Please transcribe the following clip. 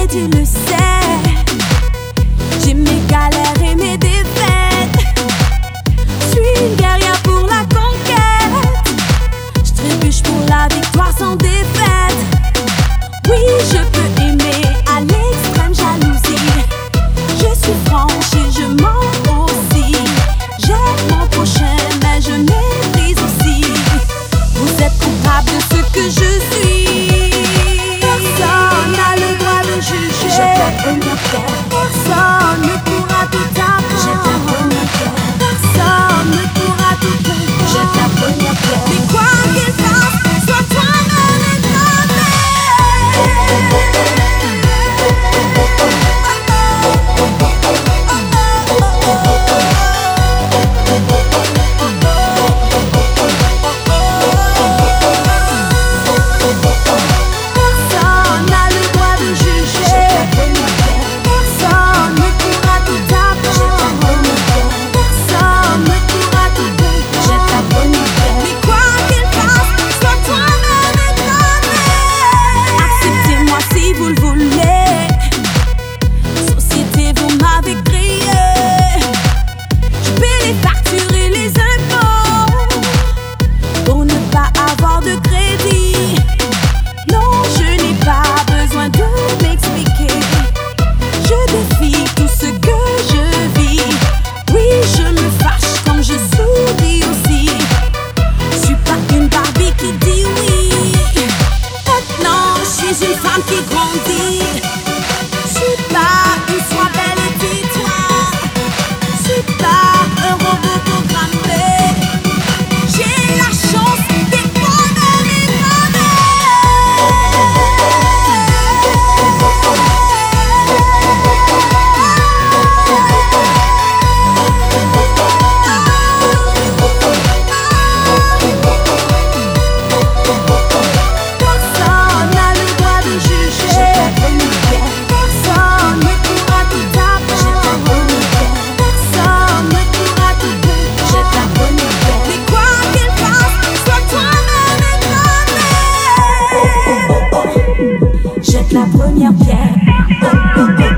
tu le sais. J'ai mes galères et mes défaites. Je suis une guerrière pour la conquête. Je trébuche pour la victoire sans défaite. Oui, je peux aimer à l'extrême jalousie. Je suis franche et je mens aussi. J'aime mon prochain mais je méprise aussi. Vous êtes coupable de ce que je suis. Personne n'a le droit de juger. Je t'aime mon cœur. Personne ne pourra tout apprendre. Je t'aime mon cœur. Personne ne pourra tout comprendre. Je t'aime mon cœur. Mais quoi qu'il fasse, sois toi-même éternel. Personne n'a le droit de juger. Personne ne pourra tout apprendre. Personne ne pourra tout comprendre. Mais quoi qu'il fasse, sois toi-même éternel. Acceptez-moi si vous le voulez. Société, vous m'avez créé. Je paie les factures et les impôts pour ne pas avoir de crédit. Non, je n'ai pas besoin de m'expliquer. Je défie tout ce que je vis. Oui, je me fâche quand je souris aussi. Je suis pas une Barbie qui dit oui. Maintenant, je suis une femme qui grandit. Je suis pas une soie belle et tais-toi. Je suis pas un robot programmé. J'ai la chance d'être moi-même éternelle. Personne n'a le droit de juger. Personne ne pourra tout apprendre. Personne ne pourra tout comprendre. Mais quoi qu'il fasse, sois toi-même éternel. Jette la première pierre.